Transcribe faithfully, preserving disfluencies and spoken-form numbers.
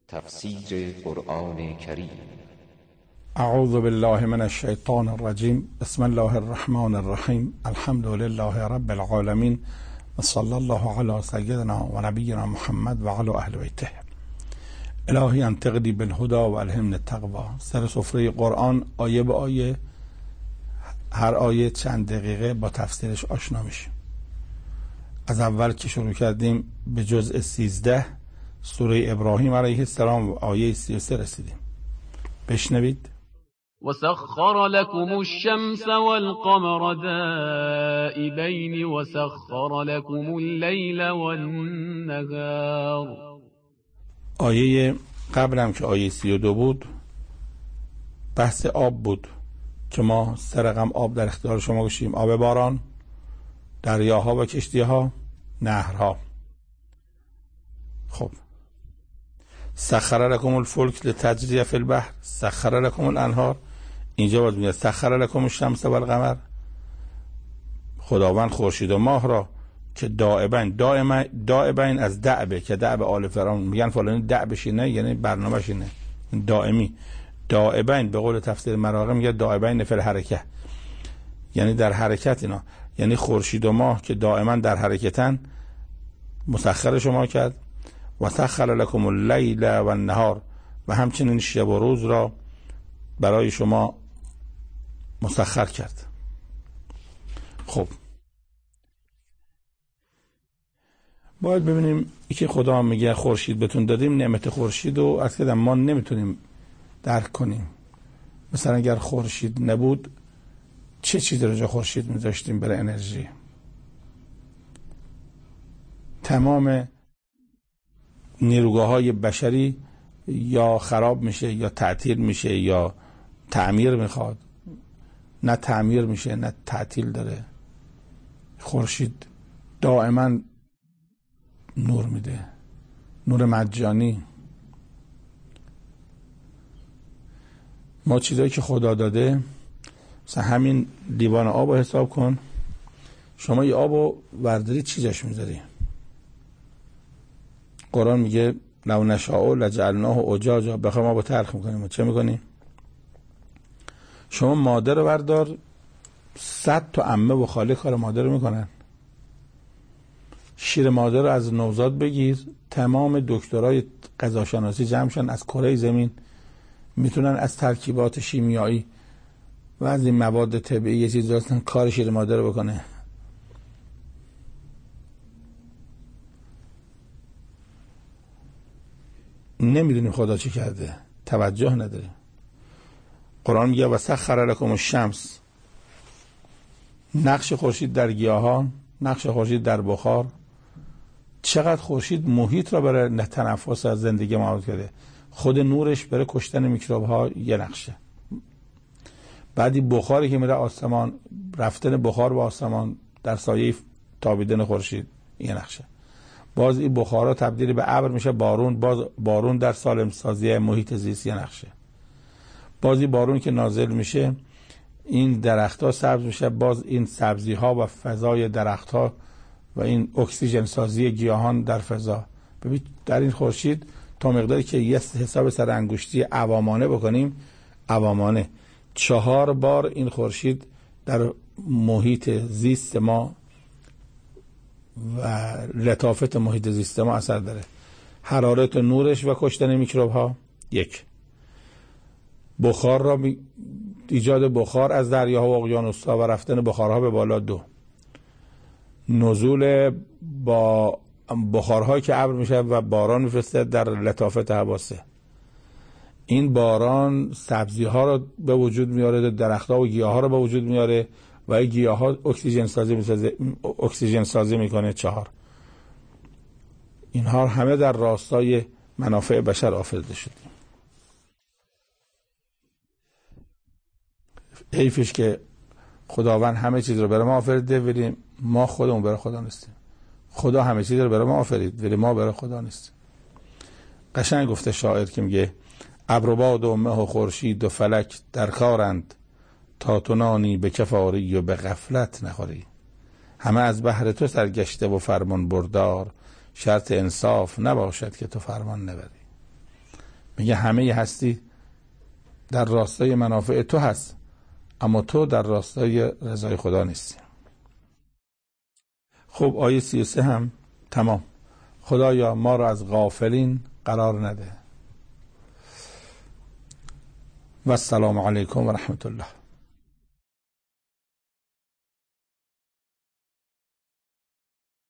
تفسیر قرآن کریم. اعوذ بالله من الشیطان الرجیم. بسم الله الرحمن الرحیم. الحمد لله رب العالمین و صلی الله علی سیدنا و نبینا محمد و علی اهل بیته. الهی انتقدی بالهدى و الهمنا التقوی. سر سفره قرآن آیه به آیه، هر آیه چند دقیقه با تفسیرش آشنا میشیم. از اول که شروع کردیم به جزء سیزده سوره ابراهیم علیه السلام و آیه سی و سه رسیدیم. بشنوید. وسخر لكم الشمس والقمر دائبين وسخر لكم الليل والنهار. آیه قبلم که آیه سی و دو بود بحث آب بود که ما سه رقم آب در اختیار شما گذاشتیم: آب باران، دریاها و کشتیها، نهرها. خب سخر لکم الفلک لتجری فی البحر سخر لکم الانهار. اینجا باز میگه سخر لکم الشمس و القمر. خداوند خورشید و ماه را که دائبین دائما دائبین از دعبه، که دعب آل فرعون میگن فلانی دعبش اینه یعنی برنامه‌ش اینه، دائمی. دائبین به قول تفسیر مراغه میگه دائبین فی الحرکه، یعنی در حرکت اینا، یعنی خورشید و ماه که دائما در حرکتن مسخر شما کرد. و سخر لکم اللیل و النهار، و همچنین شب و روز را برای شما مسخر کرد. خب باید ببینیم ای که خدا میگه خورشید بهتون دادیم، نعمت خورشید رو از که ما نمیتونیم درک کنیم. مثلا اگر خورشید نبود چه چیزی رو جا خورشید میذاشتیم برای انرژی؟ تمام نیروگاه های بشری یا خراب میشه یا تعطیل میشه یا تعمیر میخواد. نه تعمیر میشه نه تعطیل داره. خورشید دائما نور میده، نور مجانی. ما چیزایی که خدا داده، مثلا همین لیوان آب رو حساب کن. شما یه آب رو ورداری چیزش میذاری؟ قرآن میگه لو نشاء لجعلناه اجاجا. بخوام آب رو تلخ میکنیم چه میکنیم؟ شما مادر رو بردار، صد تا عمه و خاله کار مادر رو میکنن. شیر مادر رو از نوزاد بگیر، تمام دکترای غذاشناسی جمع شن از کره زمین، میتونن از ترکیبات شیمیایی و از این مواد طبیعی یه چیز هستن کار شیر مادر رو بکنه. نمیدونیم خدا چی کرده، توجه نداریم. قرآن میگه و سخر لکم الشمس. نقش خورشید در گیاهان، نقش خورشید در بخار. چقدر خورشید محیط را برای تنفس از زندگی ما کرده. خود نورش برای کشتن میکروب ها یه نقشه. بعدی بخاری که میره آسمان، رفتن بخار به آسمان در سایه تابیدن خورشید یه نقشه. باز این بخارا تبدیل به ابر میشه بارون، باز بارون در سالم سازی محیط زیست یه نقشه. بازی بارون که نازل میشه این درختها سبز میشه، باز این سبزی ها و فضای درختها و این اکسیژن سازی گیاهان در فضا. ببین در این خورشید تا مقداری که یه حساب سر انگشتی عوامانه بکنیم، عوامانه چهار بار این خورشید در محیط زیست ما و لطافت محیط زیست ما اثر داره. حرارت نورش و کشتن میکروب ها یک. بخار را ایجاد بخار از دریاها و اقیانوس‌ها و رفتن بخارها به بالا دو. نزول با بخارهایی که ابر میشه و باران میفرسته در لطافت هوا سه. این باران سبزی ها رو به وجود میاره، درخت ها و گیاه ها رو به وجود میاره و این گیاه ها اکسیژن سازی میسازه، اکسیژن سازی میکنه چهار. اینها همه در راستای منافع بشر آفریده شده. حیفش که خداوند همه چیز رو برای ما آفریده ولی ما خودمون برای خدا نیستیم. خدا همه چیز رو برای ما آفرید ولی ما برای خدا نیستیم. قشنگ گفته شاعر که میگه ابر و باد و مه و خورشید و فلک در کارند تا تو نانی به کفاری و به غفلت نخوری. همه از بحر تو سرگشته و فرمان بردار، شرط انصاف نباشد که تو فرمان نبری. میگه همه هستی در راستای منافع تو هست، اما تو در راستای رضای خدا نیستی. خب آیه سی و سه هم تمام. خدایا ما را از غافلین قرار نده. و السلام علیکم و رحمت الله.